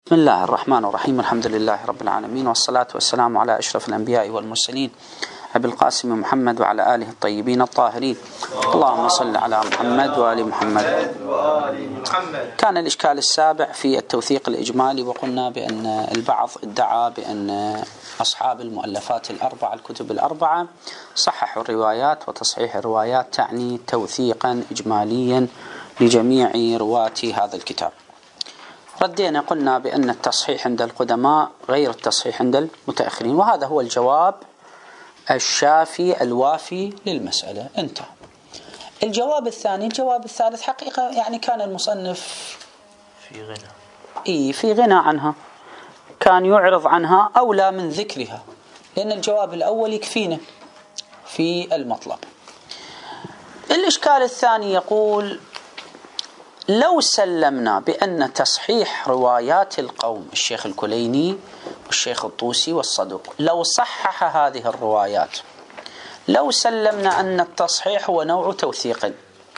بسم الله الرحمن الرحيم. الحمد لله رب العالمين، والصلاة والسلام على أشرف الأنبياء والمرسلين أبي القاسم محمد وعلى آله الطيبين الطاهرين. اللهم صل على محمد وآل محمد. كان الإشكال السابع في التوثيق الإجمالي، وقلنا بأن البعض ادعى بأن أصحاب المؤلفات الأربعة الكتب الأربعة صححوا الروايات، وتصحيح الروايات تعني توثيقا إجماليا لجميع رواة هذا الكتاب. ردينا قلنا بأن التصحيح عند القدماء غير التصحيح عند المتأخرين، وهذا هو الجواب الشافي الوافي للمسألة. انتهى. الجواب الثاني، الجواب الثالث حقيقة يعني كان المصنف في غنى عنها، كان يعرض عنها أولى من ذكرها، لأن الجواب الأول يكفينا في المطلب. الإشكال الثاني يقول: لو سلمنا بأن تصحيح روايات القوم الشيخ الكليني والشيخ الطوسي والصدوق، لو صحح هذه الروايات، لو سلمنا أن التصحيح هو نوع توثيق،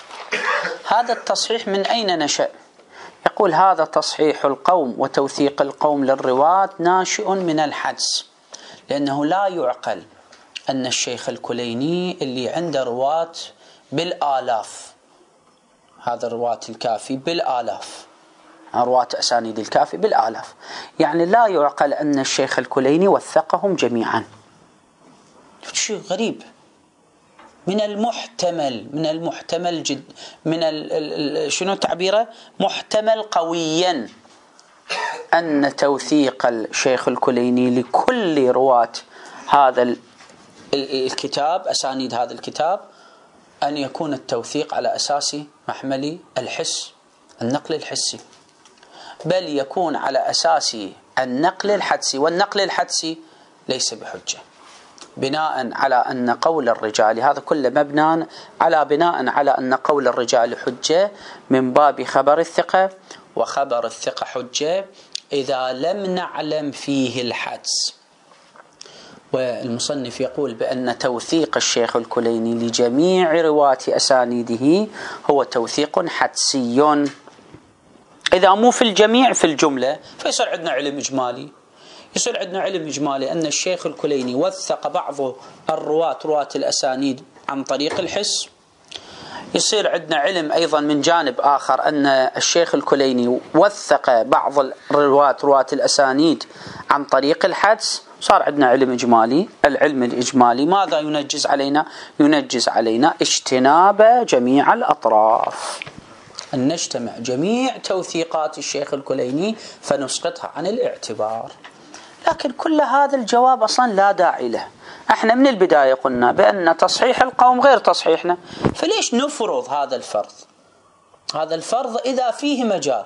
هذا التصحيح من أين نشأ؟ يقول: هذا تصحيح القوم وتوثيق القوم للرواة ناشئ من الحدس، لأنه لا يعقل أن الشيخ الكليني اللي عنده رواة بالآلاف، هذا الرواة الكافي بالآلاف، رواة أسانيد الكافي بالآلاف، يعني لا يعقل أن الشيخ الكليني وثقهم جميعا. شيء غريب. من المحتمل جد، شنو تعبيره؟ محتمل قويا أن توثيق الشيخ الكليني لكل رواة هذا الكتاب، أسانيد هذا الكتاب، أن يكون التوثيق على أساس محمل الحس، النقل الحسي، بل يكون على أساس النقل الحدسي، والنقل الحدسي ليس بحجة، بناء على أن قول الرجال، هذا كله مبنى على بناء على أن قول الرجال حجة من باب خبر الثقة، وخبر الثقة حجة إذا لم نعلم فيه الحدس. والمصنف يقول بأن توثيق الشيخ الكليني لجميع رواة أسانيده هو توثيق حدسي، إذا مو في الجميع في الجملة، فيصير عندنا علم إجمالي. يصير عندنا علم إجمالي أن الشيخ الكليني وثق بعض رواة الأسانيد عن طريق الحس. يصير عندنا علم أيضا من جانب آخر أن الشيخ الكليني وثق بعض رواة الأسانيد عن طريق الحدس. صار عندنا علم إجمالي. العلم الإجمالي ماذا ينجز علينا؟ ينجز علينا اجتناب جميع الأطراف، أن نجتمع جميع توثيقات الشيخ الكليني فنسقطها عن الاعتبار. لكن كل هذا الجواب أصلا لا داعي له. احنا من البداية قلنا بأن تصحيح القوم غير تصحيحنا، فليش نفرض هذا الفرض؟ هذا الفرض إذا فيه مجال.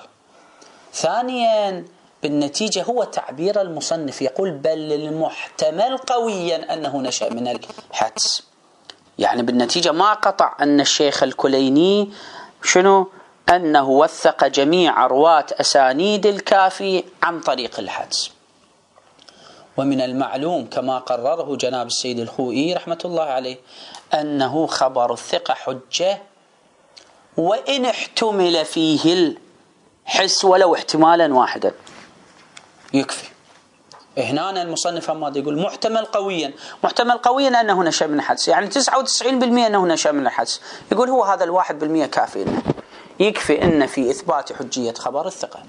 ثانيا، بالنتيجة هو تعبير المصنف، يقول: بل المحتمل قويا أنه نشأ من الحدس، يعني بالنتيجة ما قطع أن الشيخ الكليني شنو؟ أنه وثق جميع رواة أسانيد الكافي عن طريق الحدس. ومن المعلوم كما قرره جناب السيد الخوئي رحمة الله عليه أنه خبر الثقة حجة، وإن احتمل فيه الحس ولو احتمالا واحدا يكفي. هنا المصنف ماذا يقول؟ محتمل قويا. محتمل قويا أنه نشأ من الحدس، يعني 99% أنه نشأ من الحدس. يقول هو هذا 1% كافي لنا، يكفي أن في إثبات حجية خبر الثقة.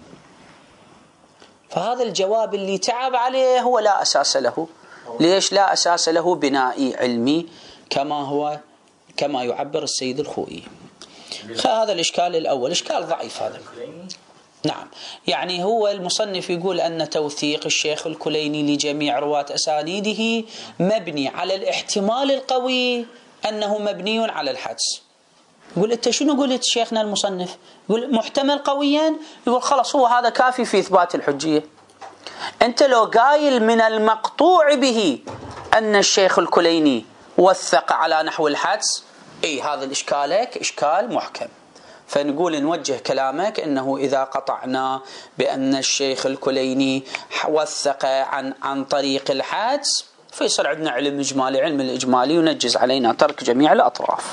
فهذا الجواب اللي تعب عليه هو لا أساس له. ليش لا أساس له؟ بنائي علمي كما يعبر السيد الخوئي. هذا الإشكال الأول، إشكال ضعيف هذا. نعم، يعني هو المصنف يقول أن توثيق الشيخ الكليني لجميع رواة أسانيده مبني على الاحتمال القوي أنه مبني على الحدس. يقول: أنت شنو قلت شيخنا المصنف؟ يقول محتمل قويا. يقول خلاص هو هذا كافي في إثبات الحجية. أنت لو قايل من المقطوع به أن الشيخ الكليني وثق على نحو الحدس، هذا الإشكالك إشكال محكم. فنقول نوجه كلامك أنه إذا قطعنا بأن الشيخ الكليني وثق عن طريق الحدس، فيصير عندنا علم إجمالي. علم الإجمالي ينجز علينا ترك جميع الأطراف.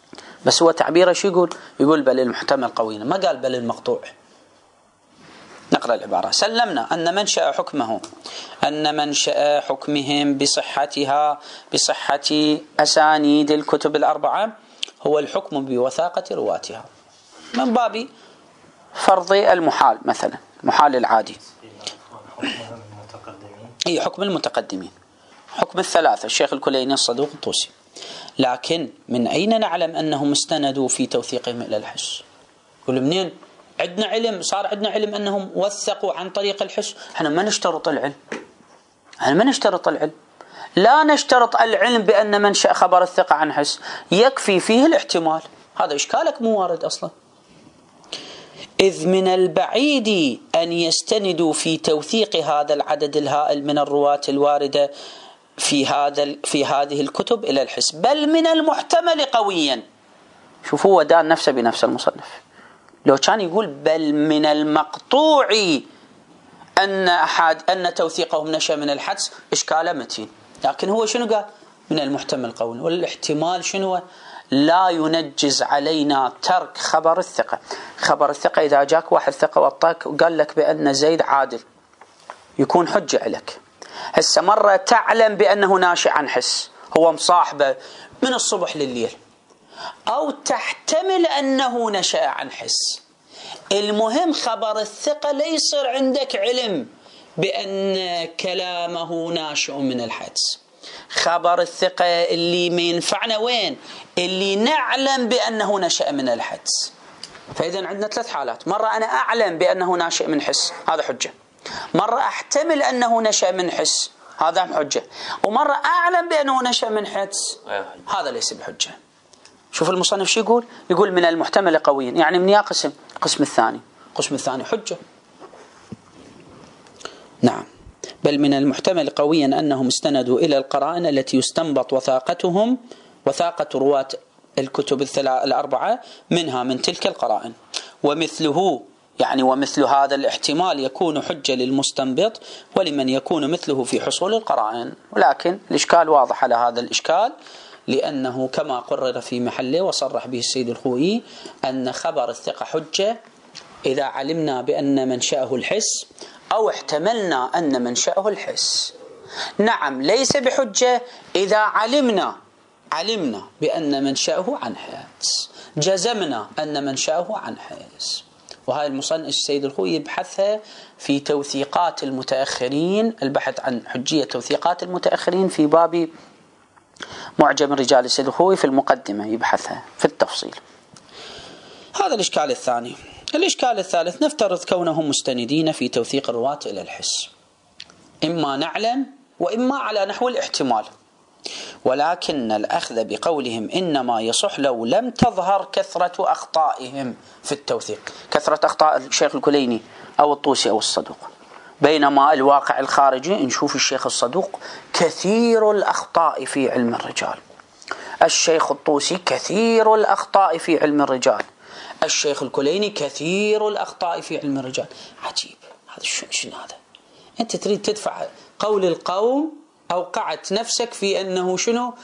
بس هو تعبيره شو يقول؟ يقول بل المحتمل قوينا، ما قال بل المقطوع. نقرأ العبارة. سلمنا أن منشأ حكمهم بصحة أسانيد الكتب الأربعة هو الحكم بوثاقة رواتها من باب فرض المحال، مثلا محال العادي. أي حكم المتقدمين، حكم الثلاثة الشيخ الكليني الصدوق الطوسي. لكن من أين نعلم أنهم استندوا في توثيقهم إلى الحس؟ يقول منين عندنا علم؟ صار عندنا علم أنهم وثقوا عن طريق الحس. احنا ما نشترط العلم، لا نشترط العلم بأن منشأ خبر الثقة عن حس، يكفي فيه الاحتمال. هذا إشكالك مو وارد أصلا. إذ من البعيد أن يستندوا في توثيق هذا العدد الهائل من الرواة الواردة في هذه الكتب إلى الحس، بل من المحتمل قويا. شوفوا هو دان نفسه بنفس المصنف، لو كان يقول بل من المقطوع أن توثيقهم نشأ من الحدس إشكاله متين، لكن هو شنو قال؟ من المحتمل قولا. والاحتمال شنو؟ لا ينجز علينا ترك خبر الثقة. خبر الثقة إذا جاك واحد ثقة وطاك وقال لك بأن زيد عادل يكون حجة لك. هسه مرة تعلم بأنه ناشئ عن حس، هو مصاحبه من الصبح لليل، أو تحتمل أنه نشأ عن حس. المهم خبر الثقة لا يصير عندك علم بأن كلامه ناشئ من الحدس. خبر الثقة اللي ما ينفعنا وين؟ اللي نعلم بأنه نشأ من الحدس. فإذا عندنا ثلاث حالات: مرة أنا أعلم بأنه ناشئ من حس، هذا حجة. مرة أحتمل أنه نشأ من حس، هذا حجة. ومرة أعلم بأنه نشأ من حدس، هذا ليس بحجة. شوف المصنف شو يقول؟ يقول من المحتمل قويا، يعني من قسم؟ القسم الثاني حجة. نعم، بل من المحتمل قويا أنهم استندوا إلى القرائن التي يستنبط وثاقة رواة الكتب الأربعة منها من تلك القرائن، ومثل هذا الاحتمال يكون حجة للمستنبط ولمن يكون مثله في حصول القرائن. ولكن الإشكال واضح على هذا الإشكال، لأنه كما قرر في محله وصرح به السيد الخوئي أن خبر الثقة حجة إذا علمنا بأن منشأه الحس أو احتملنا أن منشأه الحس. نعم، ليس بحجة إذا علمنا بأن منشأه عن حس، جزمنا أن منشأه عن حس. وهذا المصنف السيد الخوئي يبحثها في توثيقات المتأخرين، البحث عن حجية توثيقات المتأخرين في باب معجم الرجال السيد الخوئي في المقدمة يبحثها في التفصيل. هذا الإشكال الثاني. الإشكال الثالث: نفترض كونهم مستندين في توثيق الرواة إلى الحس، إما نعلم وإما على نحو الاحتمال، ولكن الأخذ بقولهم إنما يصح لو لم تظهر كثرة أخطائهم في التوثيق، كثرة أخطاء الشيخ الكليني أو الطوسي أو الصدوق. بينما الواقع الخارجي نشوف الشيخ الصدوق كثير الأخطاء في علم الرجال، الشيخ الطوسي كثير الأخطاء في علم الرجال، الشيخ الكليني كثير الأخطاء في علم الرجال. عجيب، هذا شنو هذا؟ أنت تريد تدفع قول القوم، أوقعت نفسك في أنه شنو؟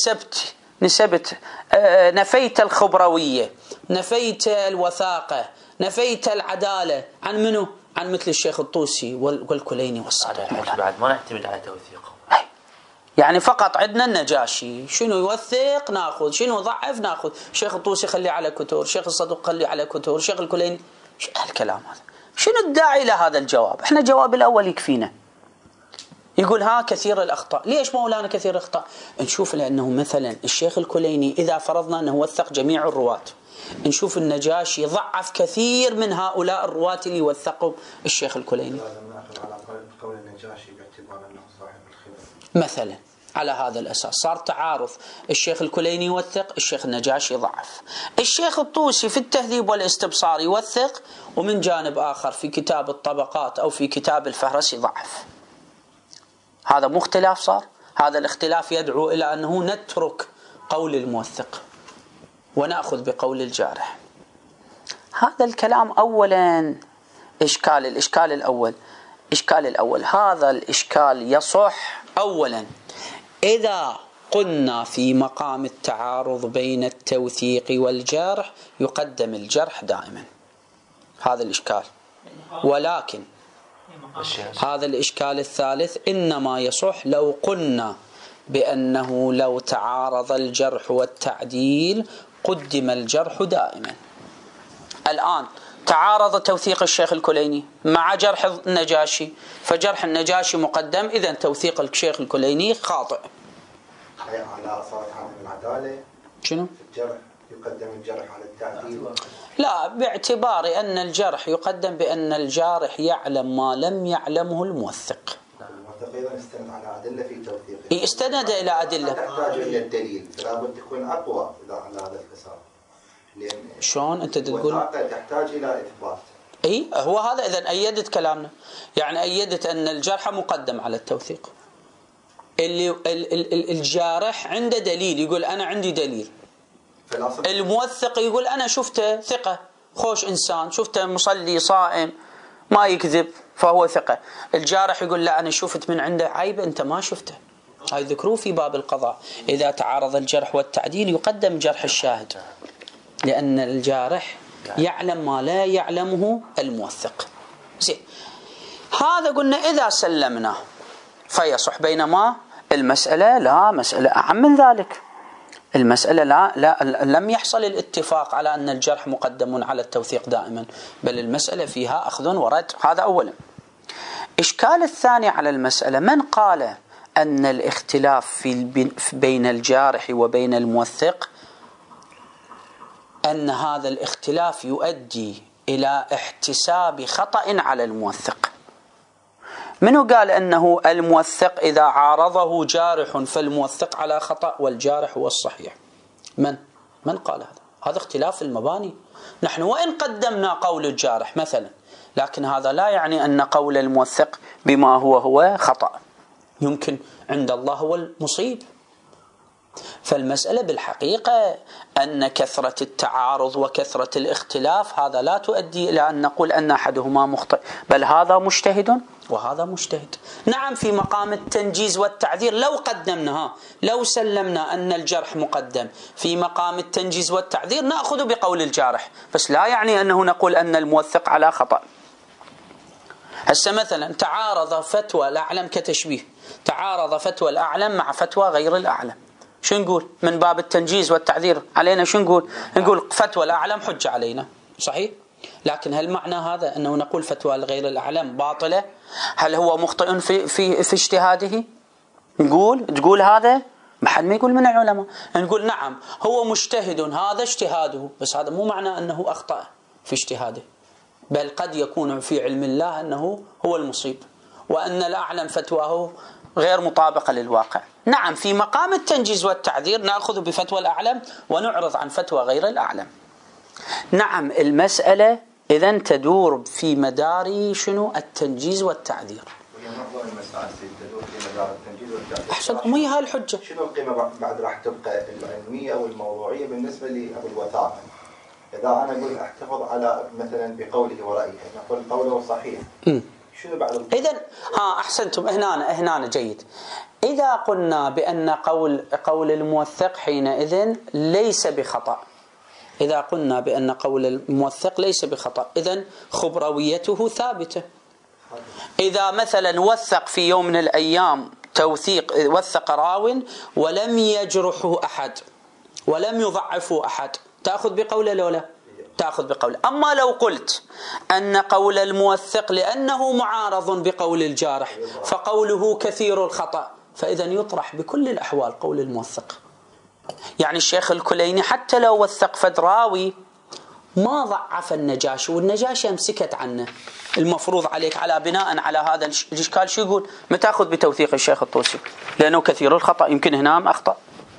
نسبت نفيت الخبروية، نفيت الوثاقة، نفيت العدالة عن منه؟ عن مثل الشيخ الطوسي والكليني والصدوق. بعد ما نعتمد على توثيقه، يعني فقط عندنا النجاشي شنو يوثق ناخذ، شنو يضعف ناخذ، شيخ الطوسي خلي على كتور، شيخ الصدوق خلي على كتور، شيخ الكليني. شو هالكلام هذا؟ شنو الداعي لهذا الجواب؟ احنا الجواب الأول يكفينا. يقول كثير الأخطاء. ليش مولانا كثير الأخطاء؟ نشوف لأنه مثلا الشيخ الكليني إذا فرضنا أنه وثق جميع الرواة، نشوف النجاشي ضعف كثير من هؤلاء الرواة اللي وثقوا الشيخ الكليني. قول النجاشي باعتبار أنه صاحب الخبرة مثلا على هذا الأساس صار تعارض، الشيخ الكليني يوثق، الشيخ النجاشي يضعف، الشيخ الطوسي في التهذيب والاستبصار يوثق، ومن جانب آخر في كتاب الطبقات أو في كتاب الفهرس يضعف. هذا مو اختلاف صار؟ هذا الاختلاف يدعو إلى أنه نترك قول الموثق ونأخذ بقول الجارح. هذا الكلام أولا الإشكال الأول هذا الإشكال يصح أولا إذا قلنا في مقام التعارض بين التوثيق والجرح يقدم الجرح دائما. هذا الإشكال ولكن هذا الإشكال الثالث إنما يصح لو قلنا بأنه لو تعارض الجرح والتعديل قدم الجرح دائما. الآن تعارض توثيق الشيخ الكليني مع جرح النجاشي، فجرح النجاشي مقدم، إذن توثيق الشيخ الكليني خاطئ. على أصالة عدم العدالة شنو؟ الجرح يقدم الجرح على التعديل؟ لا، باعتبار أن الجرح يقدم بأن الجارح يعلم ما لم يعلمه الموثق. الموثق أيضا استند على أدلة في توثيقه. استند إلى أدلة. تحتاج إلى الدليل، فلا بد تكون أقوى إذا على هذا الحساب. شلون أنت تقول؟ الوثاقة تحتاج إلى إثبات. اي هو هذا. اذا ايدت كلامنا، يعني ايدت ان الجرح مقدم على التوثيق. اللي الجارح عنده دليل، يقول انا عندي دليل. الموثق يقول انا شفته ثقه، خوش انسان، شفته مصلي صائم ما يكذب فهو ثقه. الجارح يقول لا انا شفت من عنده عيب انت ما شفته. هاي ذكروه في باب القضاء، اذا تعارض الجرح والتعديل يقدم جرح الشاهد، لان الجارح يعلم ما لا يعلمه الموثق. زين، هذا قلنا إذا سلمنا فيصح، بينما المسألة لا، مسألة أعم من ذلك. المسألة لا لم يحصل الاتفاق على أن الجرح مقدم على التوثيق دائما، بل المسألة فيها أخذ ورد. هذا أولا. إشكال الثاني على المسألة، من قال أن الاختلاف بين الجارح وبين الموثق أن هذا الاختلاف يؤدي إلى احتساب خطأ على الموثق؟ منو قال أنه الموثق إذا عارضه جارح فالموثق على خطأ والجارح هو الصحيح؟ من قال هذا؟ هذا اختلاف المباني. نحن وإن قدمنا قول الجارح مثلا، لكن هذا لا يعني أن قول الموثق بما هو خطأ، يمكن عند الله هو المصيب. فالمسألة بالحقيقة أن كثرة التعارض وكثرة الاختلاف هذا لا تؤدي إلى أن نقول أن أحدهما مخطئ، بل هذا مجتهد وهذا مجتهد. نعم، في مقام التنجيز والتعذير لو قدمناها، لو سلمنا أن الجرح مقدم في مقام التنجيز والتعذير نأخذ بقول الجارح، بس لا يعني أنه نقول أن الموثق على خطأ. هسه مثلا تعارض فتوى الأعلم كتشبيه، تعارض فتوى الأعلم مع فتوى غير الأعلم، شو نقول من باب التنجيز والتعذير علينا؟ شو نقول؟ نقول فتوى الأعلم حجة علينا، صحيح؟ لكن هل معنى هذا أنه نقول فتوى غير الأعلم باطلة؟ هل هو مخطئ في اجتهاده؟ تقول هذا؟ ما حد ما يقول من العلماء. نقول نعم هو مجتهد، هذا اجتهاده، بس هذا مو معنى أنه أخطأ في اجتهاده، بل قد يكون في علم الله أنه هو المصيب، وأن الأعلم فتواه غير مطابقة للواقع. نعم، في مقام التنجيز والتعذير نأخذ بفتوى الأعلم ونعرض عن فتوى غير الأعلم. نعم، المسألة إذن تدور في مدار شنو؟ التنجيز والتعذير. أحسن، مو هاي الحجة. شنو القيمة بعد راح تبقى العلمية والموضوعية بالنسبة لأبو الوثاقة؟ إذا أنا أقول أحتفظ على مثلا بقوله ورأيه، نقول قوله صحيح، شنو بعد؟ إذن أحسنتم، هنا جيد. إذا قلنا بأن قول الموثق حينئذ ليس بخطأ، إذا قلنا بأن قول الموثق ليس بخطأ، إذن خبرويته ثابتة. إذا مثلا وثق في يوم من الأيام وثق راو ولم يجرحه أحد ولم يضعفه أحد، تأخذ بقوله لو لا؟ تأخذ بقوله. أما لو قلت أن قول الموثق لأنه معارض بقول الجارح فقوله كثير الخطأ، فإذا يطرح بكل الأحوال قول الموثق. يعني الشيخ الكليني حتى لو وثق فدراوي ما ضعف النجاشي والنجاشي امسكت عنه، المفروض عليك على بناء على هذا الإشكال شو يقول؟ ما تأخذ بتوثيق الشيخ الطوسي لأنه كثير الخطأ، يمكن هنا أخطأ.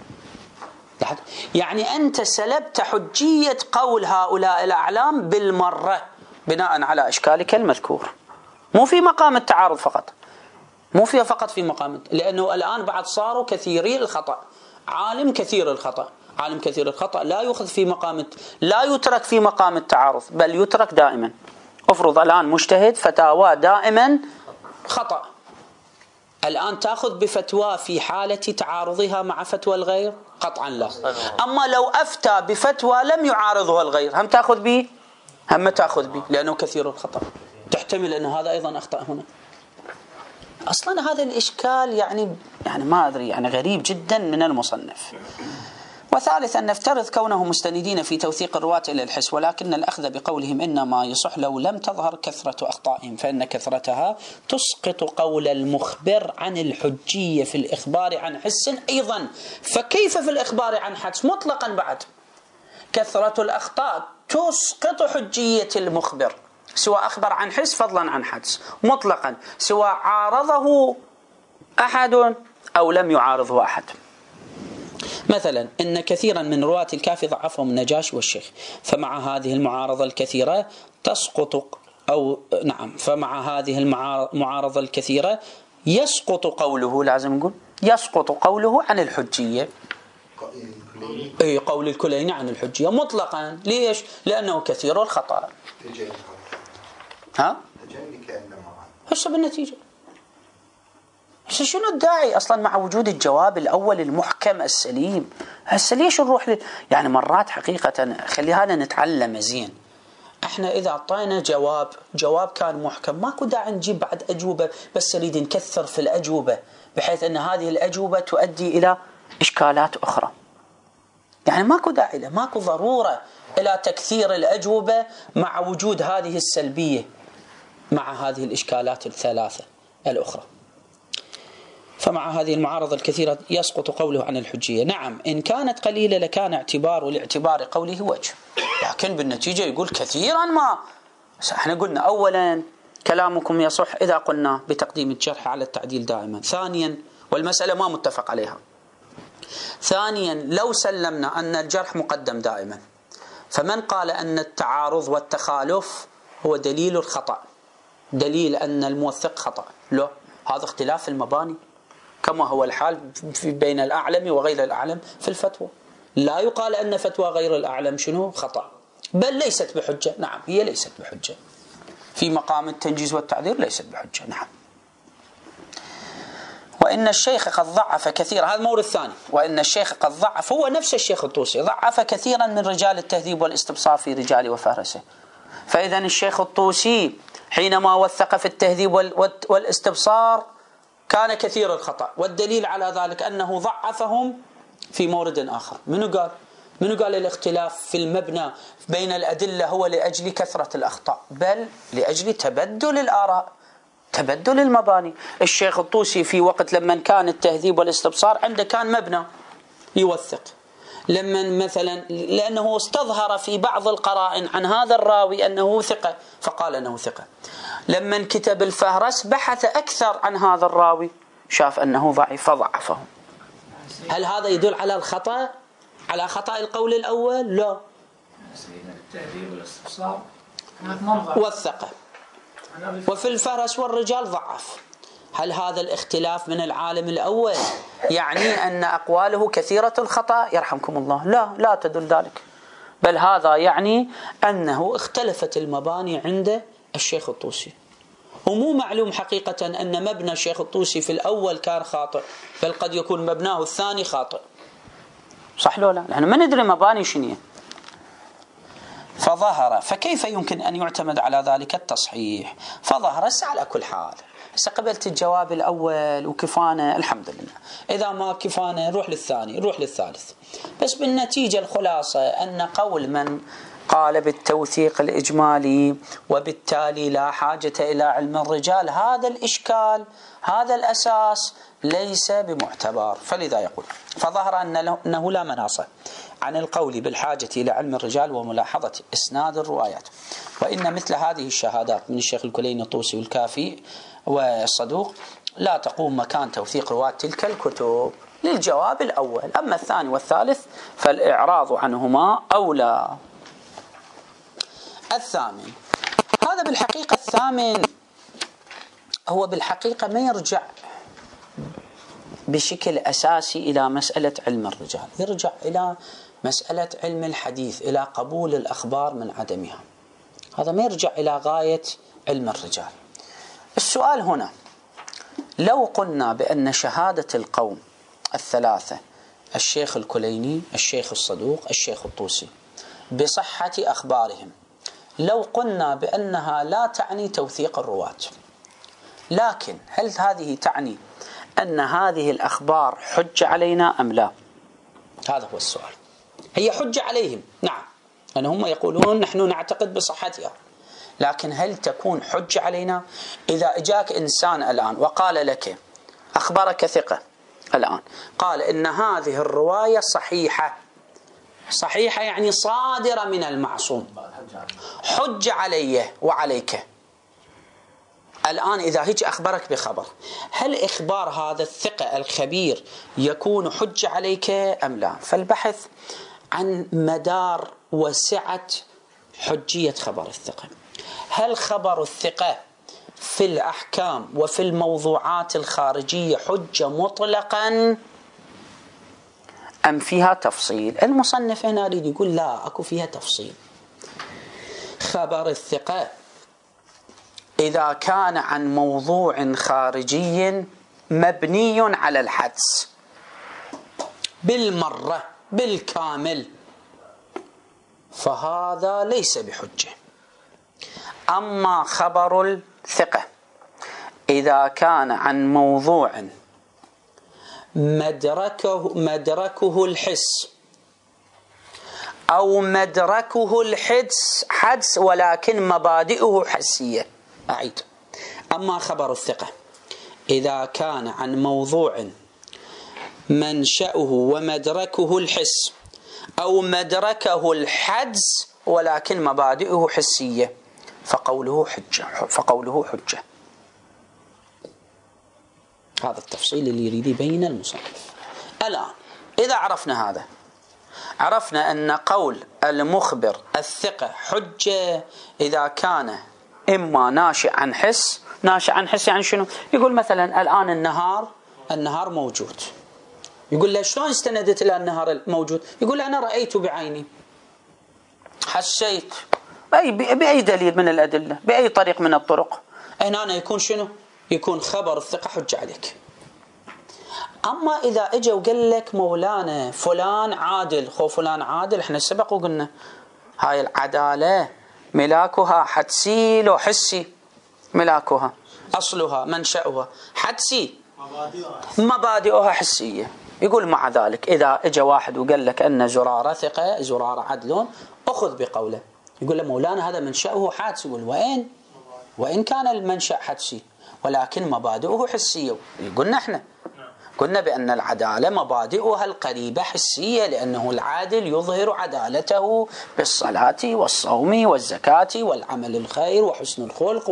يعني أنت سلبت حجية قول هؤلاء الأعلام بالمرة بناء على إشكالك المذكور، مو في مقام التعارض فقط، مو فيها فقط في مقام، لأنه الآن بعد صاروا كثيري الخطأ. عالم كثير الخطأ، عالم كثير الخطأ لا يؤخذ في مقام، لا يترك في مقام التعارض، بل يترك دائما. افرض الآن مجتهد فتاوى دائما خطأ، الآن تأخذ بفتوى في حالة تعارضها مع فتوى الغير؟ قطعا لا. أما لو أفتى بفتوى لم يعارضها الغير هم تأخذ به؟ هم تأخذ به لأنه كثير الخطأ. تحتمل أن هذا أيضا أخطأ هنا. أصلا هذا الإشكال يعني ما أدري، يعني غريب جدا من المصنف. وثالثا نفترض كونه مستندين في توثيق الرواة إلى الحس، ولكن الأخذ بقولهم إنما يصح لو لم تظهر كثرة أخطائهم، فإن كثرتها تسقط قول المخبر عن الحجية في الإخبار عن حس أيضا. فكيف في الإخبار عن حدس مطلقا بعد؟ كثرة الأخطاء تسقط حجية المخبر، سواء أخبر عن حس فضلا عن حدس مطلقا، سواء عارضه أحد أو لم يعارضه أحد. مثلا إن كثيرا من رواة الكافي ضعفهم النجاشي والشيخ، فمع هذه المعارضة الكثيرة تسقط فمع هذه المعارضة الكثيرة يسقط قوله، لازم نقول يسقط قوله عن الحجية. قول الكليني عن الحجية مطلقا. ليش؟ لأنه كثير الخطأ. هسه بالنتيجة شنو الداعي أصلا مع وجود الجواب الأول المحكم السليم؟ هسه ليش نروح يعني مرات حقيقة خليها نتعلم زين. احنا إذا أعطينا جواب كان محكم، ماكو داعي نجيب بعد أجوبة، بس نريد نكثر في الأجوبة بحيث أن هذه الأجوبة تؤدي إلى إشكالات أخرى. يعني ماكو داعي له، ماكو ضرورة إلى تكثير الأجوبة مع وجود هذه السلبية مع هذه الإشكالات الثلاثة الأخرى. فمع هذه المعارضة الكثيرة يسقط قوله عن الحجية. نعم إن كانت قليلة لكان لاعتبار قوله وجه، لكن بالنتيجة يقول كثيرا ما. احنا قلنا أولا كلامكم يصح إذا قلنا بتقديم الجرح على التعديل دائما. ثانيا والمسألة ما متفق عليها. ثانيا لو سلمنا أن الجرح مقدم دائما، فمن قال أن التعارض والتخالف هو دليل الخطأ، دليل أن الموثق خطأ، لا، هذا اختلاف المباني كما هو الحال بين الأعلم وغير الأعلم في الفتوى. لا يقال أن فتوى غير الأعلم شنو خطأ، بل ليست بحجة. نعم هي ليست بحجة في مقام التنجيز والتعذير، ليست بحجة. نعم. وإن الشيخ قد ضعف كثيرا، هذا المورد الثاني، وإن الشيخ قد ضعف، هو نفس الشيخ الطوسي ضعف كثيرا من رجال التهذيب والاستبصار في رجال وفهرسه. فإذا الشيخ الطوسي حينما وثق في التهذيب والاستبصار كان كثير الخطأ، والدليل على ذلك أنه ضعفهم في مورد آخر. منو قال الاختلاف في المبنى بين الأدلة هو لأجل كثرة الأخطاء، بل لأجل تبدل الآراء، تبدل المباني. الشيخ الطوسي في وقت لما كان التهذيب والاستبصار عنده كان مبنى يوثق، لما مثلا لأنه استظهر في بعض القرائن عن هذا الراوي أنه ثقة فقال أنه ثقة. لما كتب الفهرس بحث أكثر عن هذا الراوي شاف أنه ضعيف فضعفه. هل هذا يدل على الخطأ، على خطأ القول الأول؟ لا. التهذيب والاستبصار وثقه، وفي الفهرس والرجال ضعف. هل هذا الاختلاف من العالم الأول يعني أن أقواله كثيرة الخطأ؟ يرحمكم الله، لا تدل ذلك، بل هذا يعني أنه اختلفت المباني عند الشيخ الطوسي. ومو معلوم حقيقة أن مبنى الشيخ الطوسي في الأول كان خاطئ، بل قد يكون مبناه الثاني خاطئ. صح لو لا؟ نحن ما ندري مباني شنية. فظهر، فكيف يمكن أن يعتمد على ذلك التصحيح؟ فظهر على كل حال. قبلت الجواب الأول وكفانا الحمد لله، إذا ما كفانا نروح للثاني، نروح للثالث. بس بالنتيجة الخلاصة أن قول من قال بالتوثيق الإجمالي وبالتالي لا حاجة إلى علم الرجال، هذا الإشكال، هذا الأساس ليس بمعتبر. فلذا يقول فظهر أنه لا مناص عن القول بالحاجة إلى علم الرجال وملاحظة إسناد الروايات، وإن مثل هذه الشهادات من الشيخ الكليني الطوسي والكافي والصدوق لا تقوم مكان توثيق رواة تلك الكتب للجواب الأول. أما الثاني والثالث فالإعراض عنهما أولى. الثامن، هذا بالحقيقة الثامن هو بالحقيقة ما يرجع بشكل أساسي إلى مسألة علم الرجال، يرجع إلى مسألة علم الحديث، إلى قبول الأخبار من عدمها. هذا ما يرجع إلى غاية علم الرجال. السؤال هنا، لو قلنا بأن شهادة القوم الثلاثة الشيخ الكليني، الشيخ الصدوق، الشيخ الطوسي بصحة أخبارهم لو قلنا بأنها لا تعني توثيق الرواة، لكن هل هذه تعني أن هذه الأخبار حجة علينا أم لا؟ هذا هو السؤال. هي حجة عليهم، نعم، لأن هم يقولون نحن نعتقد بصحتها، لكن هل تكون حجة علينا؟ إذا إجاك إنسان الآن وقال لك، أخبرك ثقة الآن، قال إن هذه الرواية صحيحة، صحيحة يعني صادرة من المعصوم، حجة علي وعليك. الآن إذا هيك أخبرك بخبر، هل إخبار هذا الثقة الخبير يكون حجة عليك أم لا؟ فالبحث عن مدار وسعة حجية خبر الثقة. هل خبر الثقة في الأحكام وفي الموضوعات الخارجية حجة مطلقا أم فيها تفصيل؟ المصنف هنا يريد يقول لا، أكو فيها تفصيل. خبر الثقة إذا كان عن موضوع خارجي مبني على الحدس بالمرة بالكامل فهذا ليس بحجة. أما خبر الثقة إذا كان عن موضوع مدركه الحس أو مدركه الحدس ولكن مبادئه حسية، أعيد، أما خبر الثقة إذا كان عن موضوع منشأه ومدركه الحس أو مدركه الحدس ولكن مبادئه حسية فقوله حجة. هذا التفصيل اللي يريد يبين المصنف. الآن إذا عرفنا هذا، عرفنا أن قول المخبر الثقة حجة إذا كان إما ناشئ عن حس. ناشئ عن حس يعني شنو؟ يقول مثلا الآن النهار موجود، يقول له شلون استندت إلى النهار الموجود؟ يقول أنا رأيت بعيني، حسيت، بأي دليل من الأدلة، بأي طريق من الطرق. هنا يكون شنو؟ يكون خبر الثقة حجة عليك. أما إذا إجا وقال لك مولانا فلان عادل، فلان عادل، احنا سبق وقلنا هاي العدالة ملاكها حدسي لو حسي؟ ملاكها أصلها منشأها حدسي، مبادئها حسية. يقول مع ذلك إذا إجا واحد وقال لك أن زرارة ثقة، زرارة عدل، أخذ بقوله. يقول له مولانا هذا منشأه حدسي. يقول وإن كان المنشأ حدسي ولكن مبادئه حسية. قلنا احنا قلنا بأن العدالة مبادئها القريبة حسية، لأنه العادل يظهر عدالته بالصلاة والصوم والزكاة والعمل الخير وحسن الخلق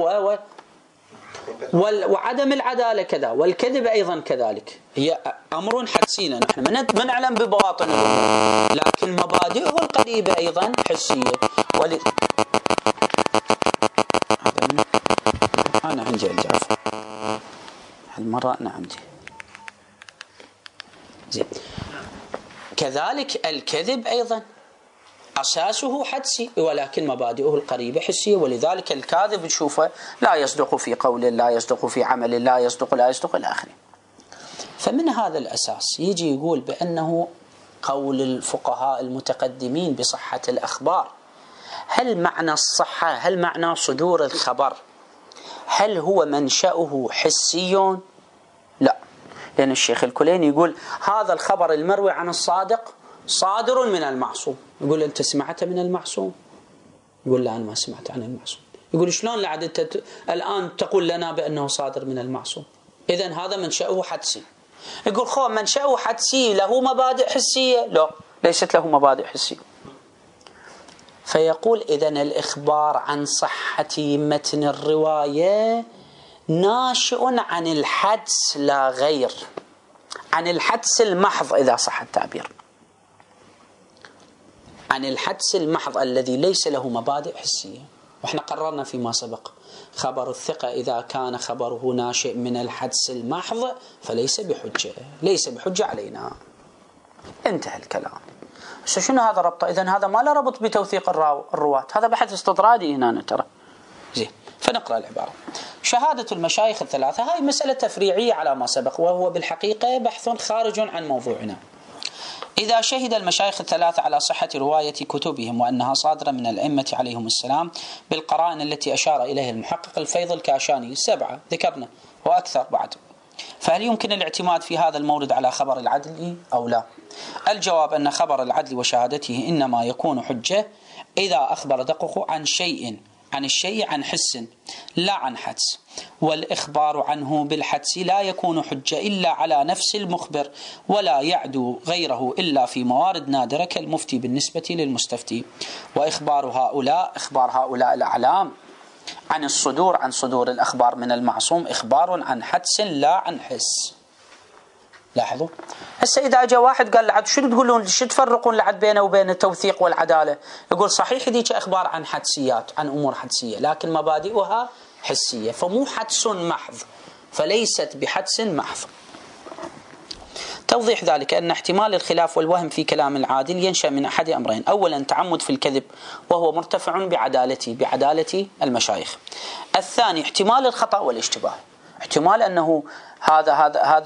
وعدم العدالة كذا، والكذب أيضا كذلك، هي أمر حدسي، نحن ما نعلم ببواطنه، لكن مبادئه القريبة أيضا حسية. أنا عندي الجعفر هالمرة أنا عندي زين. كذلك الكذب أيضا أساسه حدسي ولكن مبادئه القريبة حسية، ولذلك الكاذب تشوفه لا يصدق في قوله، لا يصدق في عمله، لا يصدق إلى آخره. فمن هذا الأساس يجي يقول بأنه قول الفقهاء المتقدمين بصحة الأخبار، هل معنى الصحة، هل معنى صدور الخبر، هل هو منشأه حسي؟ لا، لأن الشيخ الكليني يقول هذا الخبر المروي عن الصادق صادر من المعصوم. يقول أنت سمعت من المعصوم؟ يقول لا، أنا ما سمعت عن المعصوم. يقول شلون لعد أنت الآن تقول لنا بأنه صادر من المعصوم؟ إذن هذا منشأه حدسي. يقول منشأه حدسي، له مبادئ حسية؟ لا، ليست له مبادئ حسية. فيقول إذن الإخبار عن صحة متن الرواية ناشئ عن الحدس لا غير، عن الحدس المحض إذا صح التعبير، عن الحدس المحض الذي ليس له مبادئ حسية. وإحنا قررنا فيما سبق خبر الثقة إذا كان خبره ناشئ من الحدس المحض فليس بحجة، ليس بحجة علينا. انتهى الكلام. شنو هذا ربطه؟ إذن هذا ما له ربط بتوثيق الرواة، هذا بحث استطرادي هنا ترى. زين، فنقرأ العبارة. شهادة المشايخ الثلاثة، هاي مسألة تفريعية على ما سبق، وهو بالحقيقة بحث خارج عن موضوعنا. إذا شهد المشايخ الثلاثة على صحة رواية كتبهم وأنها صادرة من الأئمة عليهم السلام بالقرائن التي أشار إليها المحقق الفيض الكاشاني 7 ذكرنا وأكثر بعد، فهل يمكن الاعتماد في هذا المورد على خبر العدل أو لا؟ الجواب أن خبر العدل وشهادته إنما يكون حجة إذا أخبر دقه عن الشيء عن حس لا عن حدس، والإخبار عنه بالحدس لا يكون حجة إلا على نفس المخبر، ولا يعدو غيره إلا في موارد نادرة كالمفتي بالنسبة للمستفتي. وإخبار هؤلاء الأعلام عن صدور الأخبار من المعصوم إخبار عن حدس لا عن حس. لاحظوا هسه إذا جاء واحد قال لعد شو تقولون، شو تفرقون لعد بينه وبين التوثيق والعدالة؟ يقول صحيح ذيك أخبار عن حدسيات، عن أمور حدسية، لكن مبادئها حسية، فمو حدس محض، فليست بحدس محض. توضيح ذلك أن احتمال الخلاف والوهم في كلام العادل ينشأ من أحد أمرين: أولا تعمد في الكذب وهو مرتفع بعدالة المشايخ. الثاني احتمال الخطأ والاشتباه، احتمال أنه هذا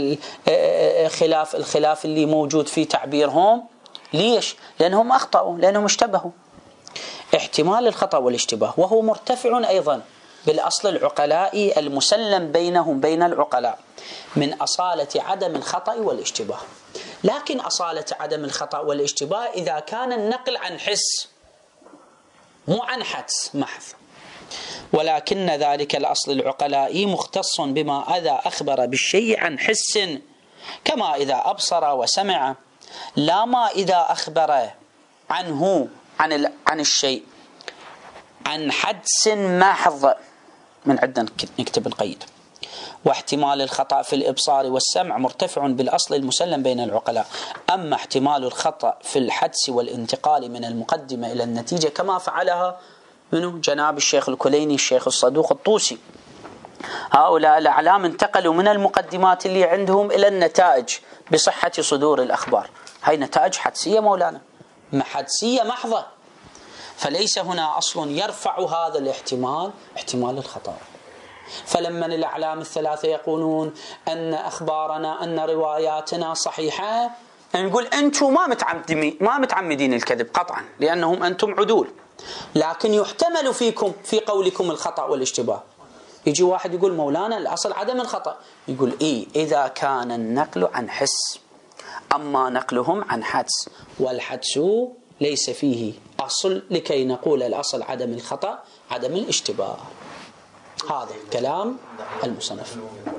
الخلاف اللي موجود في تعبيرهم، ليش؟ لأنهم أخطأوا، لأنهم اشتبهوا. احتمال الخطأ والاشتباه وهو مرتفع أيضا بالأصل العقلائي المسلم بينهم بين العقلاء من أصالة عدم الخطأ والاشتباه. لكن أصالة عدم الخطأ والاشتباه إذا كان النقل عن حس مو عن حدس محض، ولكن ذلك الأصل العقلائي مختص بما إذا أخبر بالشيء عن حس، كما إذا أبصر وسمع، لا ما إذا أخبر عنه عن الشيء عن حدس محض. من عندنا نكتب القيد. واحتمال الخطأ في الإبصار والسمع مرتفع بالأصل المسلم بين العقلاء. أما احتمال الخطأ في الحدس والانتقال من المقدمة إلى النتيجة كما فعلها جناب الشيخ الكليني الشيخ الصدوق الطوسي، هؤلاء الأعلام انتقلوا من المقدمات اللي عندهم إلى النتائج بصحة صدور الأخبار. هاي نتائج حدسية مولانا، حدسية محضة، فليس هنا أصل يرفع هذا الاحتمال احتمال الخطأ. فلما الأعلام الثلاثة يقولون أن أخبارنا أن رواياتنا صحيحة، نقول أنتم ما متعمدين الكذب قطعا لأنهم أنتم عدول، لكن يحتمل فيكم في قولكم الخطأ والاشتباه. يجي واحد يقول مولانا الأصل عدم الخطأ، يقول إذا كان النقل عن حس، أما نقلهم عن حدس، والحدس ليس فيه أصل لكي نقول الأصل عدم الخطأ عدم الاشتباه. هذا كلام المصنف.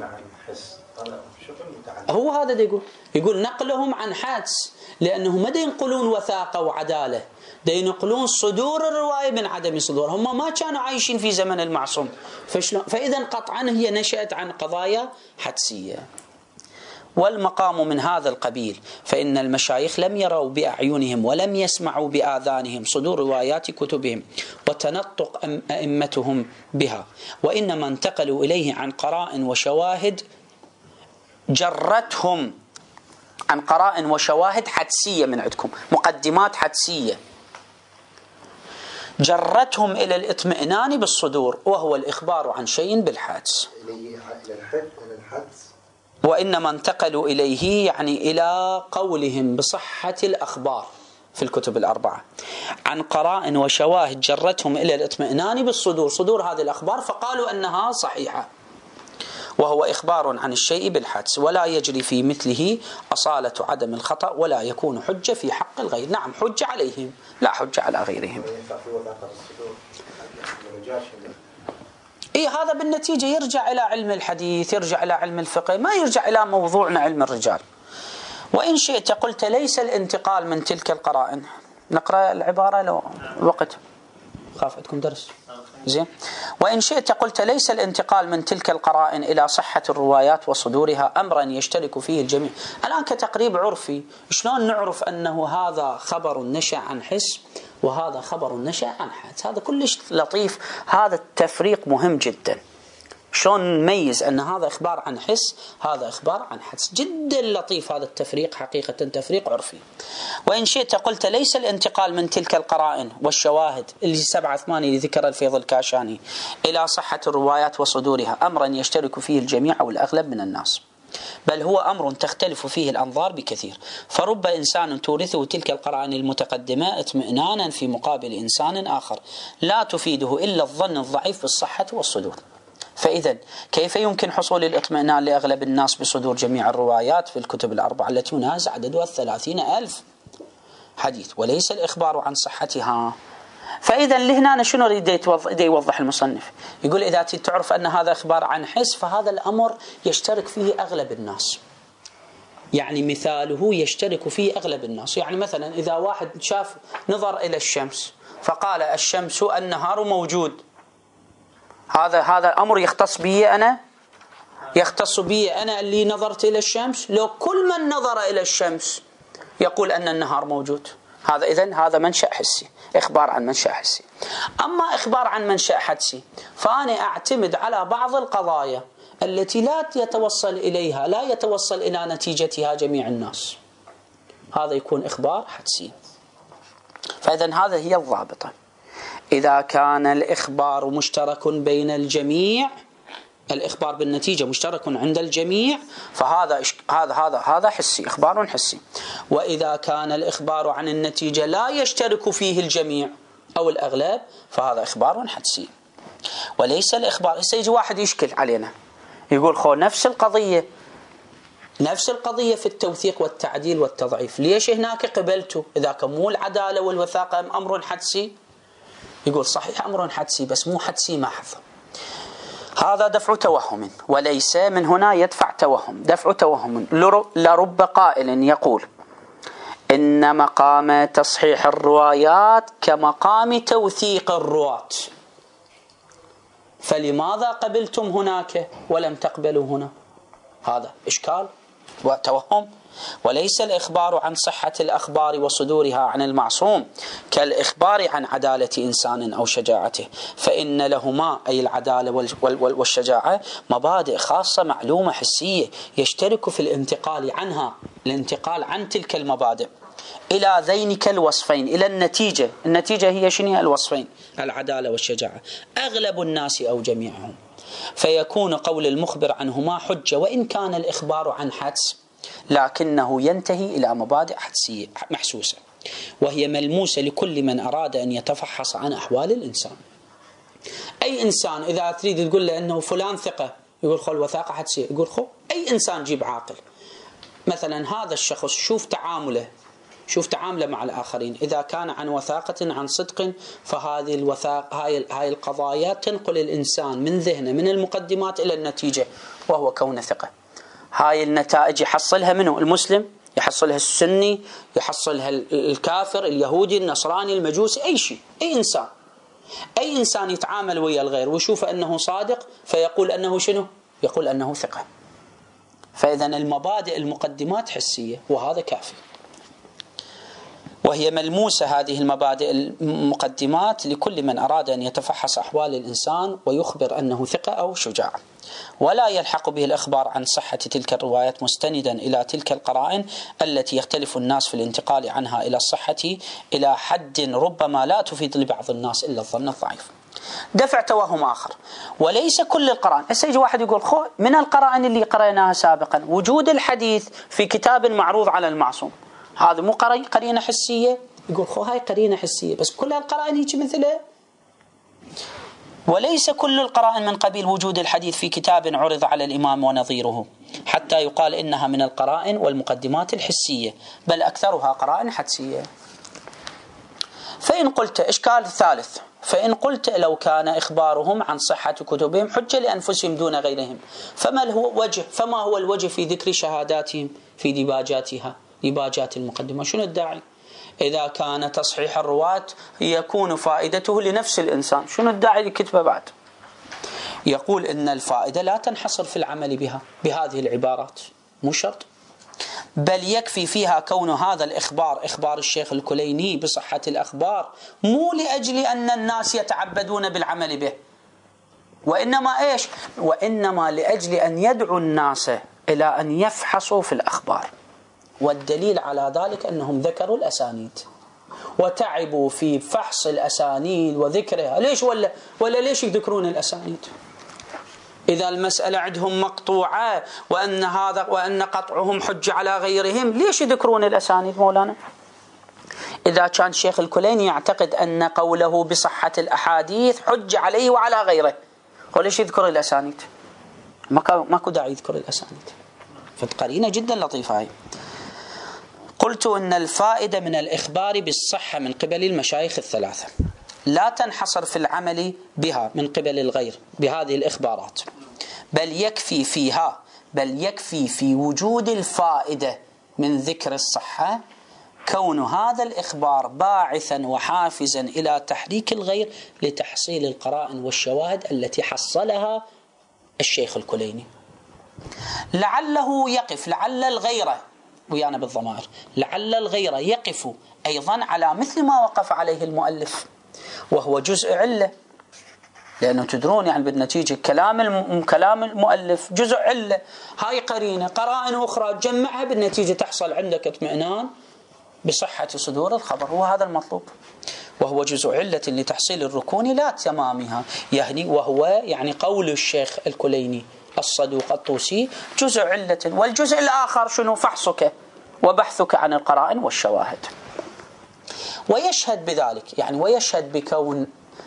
هو هذا يقول نقلهم عن حدس، لأنهم ما ينقلون وثاقة وعدالة، ينقلون صدور الرواية من عدم صدور. هم ما كانوا عايشين في زمن المعصوم، فإذا قطعا هي نشأت عن قضايا حدسية. والمقام من هذا القبيل، فإن المشايخ لم يروا بأعينهم ولم يسمعوا بآذانهم صدور روايات كتبهم وتنطق أئمتهم بها، وإنما انتقلوا إليه عن قرائن وشواهد جرتهم، عن قرائن وشواهد حدسية من عندكم، مقدمات حدسية جرتهم إلى الاطمئنان بالصدور، وهو الإخبار عن شيء بالحدس. وإنما انتقلوا إليه يعني إلى قولهم بصحة الأخبار في الكتب الأربعة عن قرائن وشواهد جرتهم إلى الاطمئنان بالصدور، صدور هذه الأخبار، فقالوا أنها صحيحة، وهو إخبار عن الشيء بالحدس، ولا يجري في مثله أصالة عدم الخطأ، ولا يكون حجة في حق الغير. نعم حجة عليهم لا حجة على غيرهم. هذا بالنتيجة يرجع إلى علم الحديث، يرجع إلى علم الفقه، ما يرجع إلى موضوعنا علم الرجال. وإن شئت قلت ليس الانتقال من تلك القرائن، نقرأ العبارة لو وقت خاف عندكم درس زين. وإن شئت قلت ليس الانتقال من تلك القرائن إلى صحة الروايات وصدورها أمرا يشترك فيه الجميع. الآن كتقريب عرفي شلون نعرف أنه هذا خبر نشأ عن حس وهذا خبر نشأ عن حدس؟ هذا كلش لطيف، هذا التفريق مهم جدا. شلون نميز أن هذا إخبار عن حس هذا إخبار عن حدس؟ جدا لطيف هذا التفريق، حقيقة تفريق عرفي. وإن شئت قلت ليس الانتقال من تلك القرائن والشواهد اللي 7-8 اللي ذكر الفيض الكاشاني إلى صحة الروايات وصدورها أمرا يشترك فيه الجميع أو الأغلب من الناس. بل هو أمر تختلف فيه الأنظار بكثير، فرب إنسان تورثه تلك القرائن المتقدمة اطمئنانا في مقابل إنسان آخر لا تفيده إلا الظن الضعيف بالصحة والصدور. فإذا كيف يمكن حصول الاطمئنان لأغلب الناس بصدور جميع الروايات في الكتب الأربعة التي يناهز عددها 30,000 حديث وليس الإخبار عن صحتها؟ فإذا لهنا شنو يريد يوضح المصنف؟ يقول إذا تعرف أن هذا إخبار عن حس فهذا الأمر يشترك فيه أغلب الناس، يعني مثاله يشترك فيه أغلب الناس. يعني مثلا إذا واحد شاف نظر إلى الشمس فقال الشمس النهار موجود، هذا أمر يختص بي أنا، يختص بي أنا اللي نظرت إلى الشمس. لو كل من نظر إلى الشمس يقول أن النهار موجود، إذن هذا منشأ حسي، إخبار عن منشأ حسي. أما إخبار عن منشأ حدسي فأنا أعتمد على بعض القضايا التي لا يتوصل إلى نتيجتها جميع الناس، هذا يكون إخبار حدسي. فإذن هذا هي الضابطة. إذا كان الإخبار مشترك بين الجميع، الإخبار بالنتيجة مشترك عند الجميع، فهذا هذا حسي، إخبار حسي. وإذا كان الإخبار عن النتيجة لا يشترك فيه الجميع أو الأغلب فهذا إخبار حدسي وليس الإخبار. سيجي واحد يشكل علينا يقول خو نفس القضية في التوثيق والتعديل والتضعيف، ليش هناك قبلته؟ إذا كان مو العدالة والوثاقة أمر حدسي. يقول صحيح أمر حدسي بس مو حدسي محض، هذا دفع توهم، وليس من هنا يدفع توهم، دفع توهم. لرب قائل يقول إن مقام تصحيح الروايات كمقام توثيق الرواة، فلماذا قبلتم هناك ولم تقبلوا هنا؟ هذا إشكال وتوهم. وليس الإخبار عن صحة الأخبار وصدورها عن المعصوم كالإخبار عن عدالة إنسان أو شجاعته، فإن لهما أي العدالة والشجاعة مبادئ خاصة معلومة حسية يشترك في الانتقال عن تلك المبادئ إلى ذينك الوصفين، إلى النتيجة هي شنو؟ الوصفين العدالة والشجاعة، أغلب الناس أو جميعهم، فيكون قول المخبر عنهما حجة وإن كان الإخبار عن حدس، لكنه ينتهي إلى مبادئ حدسية محسوسة وهي ملموسة لكل من أراد أن يتفحص عن أحوال الإنسان. أي إنسان إذا تريد تقول له أنه فلان ثقة يقول خو الوثاقة حدسية، يقول خو أي إنسان جيب عاقل مثلا هذا الشخص شوف تعامله مع الآخرين، إذا كان عن وثاقة عن صدق فهذه هاي القضايا تنقل الإنسان من ذهنه من المقدمات إلى النتيجة وهو كون ثقة. هاي النتائج يحصلها منه المسلم، يحصلها السني، يحصلها الكافر، اليهودي، النصراني، المجوسي، أي شيء، أي إنسان يتعامل ويا الغير ويشوف أنه صادق فيقول أنه شنو؟ يقول أنه ثقة. فإذا المبادئ المقدمات حسية وهذا كافي، وهي ملموسة هذه المبادئ المقدمات لكل من أراد أن يتفحص أحوال الإنسان ويخبر أنه ثقة أو شجاع، ولا يلحق به الإخبار عن صحة تلك الروايات مستندا إلى تلك القرائن التي يختلف الناس في الانتقال عنها إلى الصحة إلى حد ربما لا تفيد لبعض الناس إلا الظن الضعيف. دفع توهم آخر، وليس كل القرائن. يجي واحد يقول خو من القرائن اللي قرأناها سابقا وجود الحديث في كتاب معروض على المعصوم، هذا مو قرينة حسية؟ يقول خو هاي قرينة حسية بس كل القرائن هيك مثله. وليس كل القرائن من قبيل وجود الحديث في كتاب عرض على الإمام ونظيره حتى يقال إنها من القرائن والمقدمات الحسية، بل أكثرها قرائن حدسية. فإن قلت إشكال ثالث، فإن قلت لو كان إخبارهم عن صحة كتبهم حجة لأنفسهم دون غيرهم فما هو الوجه في ذكر شهاداتهم في ديباجات المقدمة؟ شنو الداعي؟ إذا كان تصحيح الرواة يكون فائدته لنفس الإنسان، شنو الداعي لكتبه بعد؟ يقول إن الفائدة لا تنحصر في العمل بهذه العبارات، مو شرط، بل يكفي فيها كون هذا الإخبار إخبار الشيخ الكليني بصحة الأخبار مو لأجل أن الناس يتعبدون بالعمل به، وإنما لأجل أن يدعو الناس إلى أن يفحصوا في الأخبار. والدليل على ذلك أنهم ذكروا الأسانيد وتعبوا في فحص الأسانيد وذكرها. ليش ولا ليش يذكرون الأسانيد؟ إذا المسألة عندهم مقطوعة وأن قطعهم حجة على غيرهم، ليش يذكرون الأسانيد مولانا؟ إذا كان شيخ الكليني يعتقد أن قوله بصحة الأحاديث حجة عليه وعلى غيره، وليش يذكر الأسانيد؟ ماكو داعي يذكر الأسانيد. فقرينة جدا لطيفة هاي. قلت إن الفائدة من الإخبار بالصحة من قبل المشايخ الثلاثة لا تنحصر في العمل بها من قبل الغير بهذه الإخبارات، بل يكفي في وجود الفائدة من ذكر الصحة كون هذا الإخبار باعثا وحافزا إلى تحريك الغير لتحصيل القرائن والشواهد التي حصلها الشيخ الكليني. لعل الغير ويانا بالضمائر، لعل الغير يقف أيضا على مثل ما وقف عليه المؤلف، وهو جزء علة، لأنه تدرون يعني بالنتيجة كلام المؤلف جزء علة. هاي قرائن أخرى تجمعها، بالنتيجة تحصل عندك اطمئنان بصحة صدور الخبر، هو هذا المطلوب. وهو جزء علة لتحصيل الركون لا تمامها، وهو يعني قول الشيخ الكليني الصدوق الطوسي جزء علة، والجزء الآخر شنو؟ فحصك وبحثك عن القرائن والشواهد. ويشهد بذلك ويشهد بكون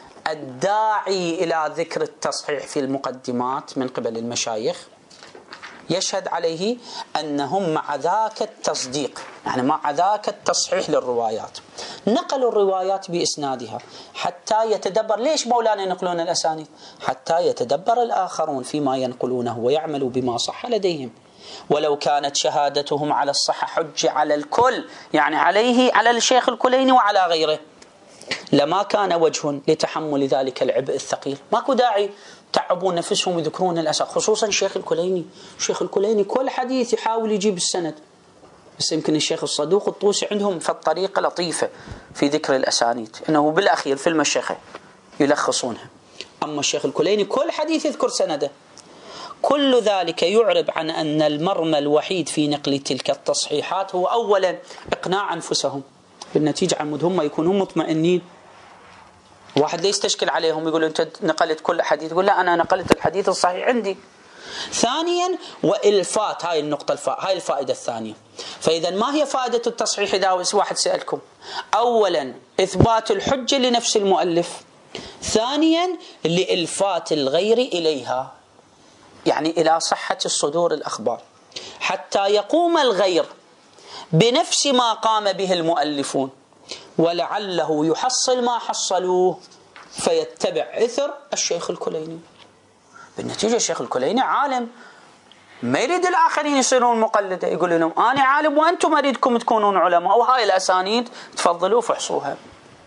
الداعي إلى ذكر التصحيح في المقدمات من قبل المشايخ يشهد عليه أنهم مع ذاك التصديق، مع ذاك التصحيح للروايات، نقلوا الروايات بإسنادها حتى يتدبر. ليش مولانا ينقلون الأسانيد؟ حتى يتدبر الآخرون فيما ينقلونه ويعملوا بما صح لديهم. ولو كانت شهادتهم على الصحة حجة على الكل، على الشيخ الكليني وعلى غيره، لما كان وجه لتحمل ذلك العبء الثقيل. ماكو داعي تعبون نفسهم يذكرون الأسانيد، خصوصا الشيخ الكليني كل حديث يحاول يجيب السند، بس يمكن الشيخ الصدوق الطوسي عندهم في الطريقة لطيفة في ذكر الأسانيد، إنه بالأخير في المشيخة يلخصونها. أما الشيخ الكليني كل حديث يذكر سنده. كل ذلك يعرب عن أن المرمى الوحيد في نقل تلك التصحيحات هو أولا إقناع أنفسهم، بالنتيجة عمودهم يكونون مطمئنين. واحد لا يستشكل عليهم يقول أنت نقلت كل حديث، يقول لا أنا نقلت الحديث الصحيح عندي. ثانيا وإلفات، هاي النقطة هاي الفائدة الثانية. فإذا ما هي فائدة التصحيح؟ إذا واحد سألكم، أولا إثبات الحجة لنفس المؤلف، ثانيا لإلفات الغير إليها، إلى صحة الصدور الأخبار، حتى يقوم الغير بنفس ما قام به المؤلفون، ولعله يحصل ما حصلوه فيتبع إثر الشيخ الكليني. بالنتيجة الشيخ الكليني عالم، ما يريد الآخرين يصيرون مقلدة، يقول لهم أنا عالم وأنتم أريدكم تكونون علماء، وهاي الأسانيد تفضلوا فحصوها.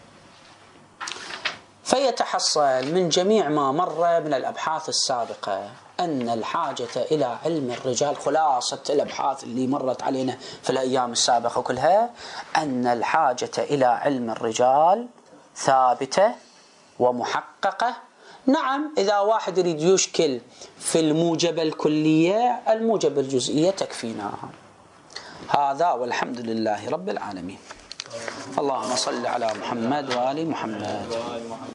فيتحصل من جميع ما مر من الأبحاث السابقة أن الحاجة إلى علم الرجال، خلاصة الأبحاث اللي مرت علينا في الأيام السابقة كلها، أن الحاجة إلى علم الرجال ثابتة ومحققة. نعم، إذا واحد يريد يشكل في الموجبة الكلية، الموجبة الجزئية تكفينا. هذا والحمد لله رب العالمين. اللهم صل على محمد وآل محمد.